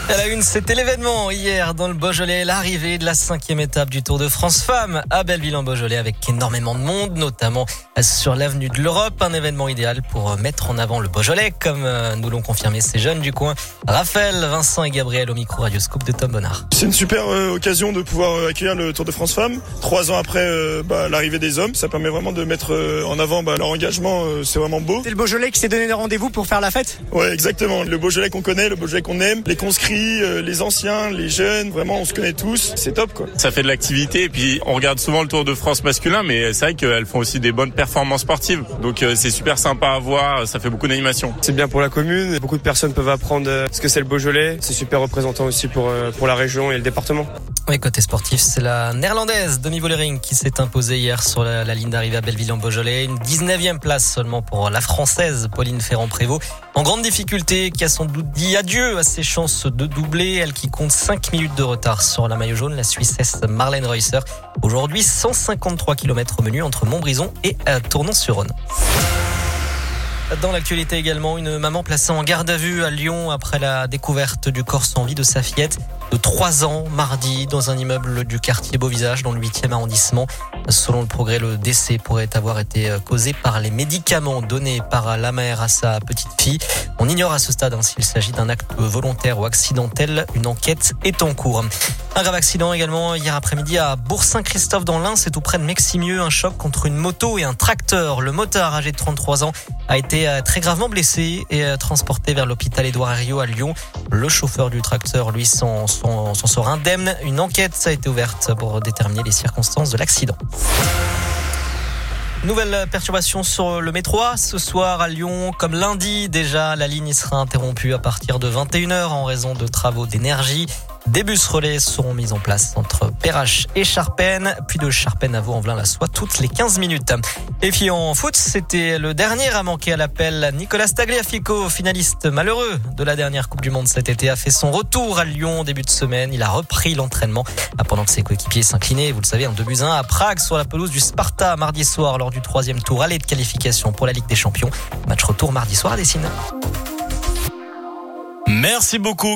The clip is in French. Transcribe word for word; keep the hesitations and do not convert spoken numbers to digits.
À la une, c'était l'événement hier dans le Beaujolais, l'arrivée de la cinquième étape du Tour de France Femmes à Belleville-en-Beaujolais avec énormément de monde, notamment sur l'avenue de l'Europe. Un événement idéal pour mettre en avant le Beaujolais, comme nous l'ont confirmé ces jeunes du coin. Raphaël, Vincent et Gabriel au micro Radioscope de Tom Bonnard. C'est une super euh, occasion de pouvoir euh, accueillir le Tour de France Femmes. Trois ans après euh, bah, l'arrivée des hommes, ça permet vraiment de mettre euh, en avant bah, leur engagement. Euh, c'est vraiment beau. C'est le Beaujolais qui s'est donné des rendez-vous pour faire la fête. Ouais, exactement. Le Beaujolais qu'on connaît, le Beaujolais qu'on aime, les conscrits, euh, les anciens, les jeunes, vraiment on se connaît tous. C'est top quoi. Ça fait de l'activité et puis on regarde souvent le Tour de France masculin, mais c'est vrai qu'elles font aussi des bonnes performances sportives. Donc euh, c'est super sympa à voir. Ça fait beaucoup d'animation. C'est bien pour la commune. Beaucoup de personnes peuvent apprendre ce que c'est le Beaujolais. C'est super représentant aussi pour euh, pour la région et le département. Oui, côté sportif, c'est la néerlandaise Demi Vollering qui s'est imposée hier sur la, la ligne d'arrivée à Belleville-en-Beaujolais. Une dix-neuvième place seulement pour la française Pauline Ferrand-Prévot. En grande difficulté, qui a sans doute dit adieu à ses chances de doubler. Elle qui compte cinq minutes de retard sur la maillot jaune, la Suissesse Marlène Reusser. Aujourd'hui, cent cinquante-trois kilomètres au menu entre Montbrison et Tournon-sur-Rhône. Dans l'actualité également, une maman placée en garde à vue à Lyon après la découverte du corps sans vie de sa fillette de trois ans mardi dans un immeuble du quartier Beauvisage dans le huitième arrondissement. Selon le Progrès, le décès pourrait avoir été causé par les médicaments donnés par la mère à sa petite fille. On ignore à ce stade hein, s'il s'agit d'un acte volontaire ou accidentel. Une enquête est en cours. Un grave accident également hier après-midi à Bourg-Saint-Christophe dans l'Ain, c'est tout près de Meximieux. Un choc entre une moto et un tracteur. Le motard âgé de trente-trois ans a été très gravement blessé et transporté vers l'hôpital Édouard Herriot à Lyon. Le chauffeur du tracteur, lui, s'en, s'en, s'en sort indemne. Une enquête a été ouverte pour déterminer les circonstances de l'accident. Nouvelle perturbation sur le métro A ce soir à Lyon. Comme lundi déjà, la ligne sera interrompue à partir de vingt et une heures en raison de travaux d'énergie. Des bus relais seront mis en place entre Perrache et Charpennes, puis de Charpennes à Vaux-en-Velin-la-Soie toutes les quinze minutes. Et puis en foot, c'était le dernier à manquer à l'appel. Nicolas Tagliafico, finaliste malheureux de la dernière Coupe du Monde cet été, a fait son retour à Lyon début de semaine. Il a repris l'entraînement pendant que ses coéquipiers s'inclinaient, vous le savez, en deux buts à un à Prague sur la pelouse du Sparta mardi soir lors du troisième tour aller de qualification pour la Ligue des Champions. Match retour mardi soir à Dessine. Merci beaucoup.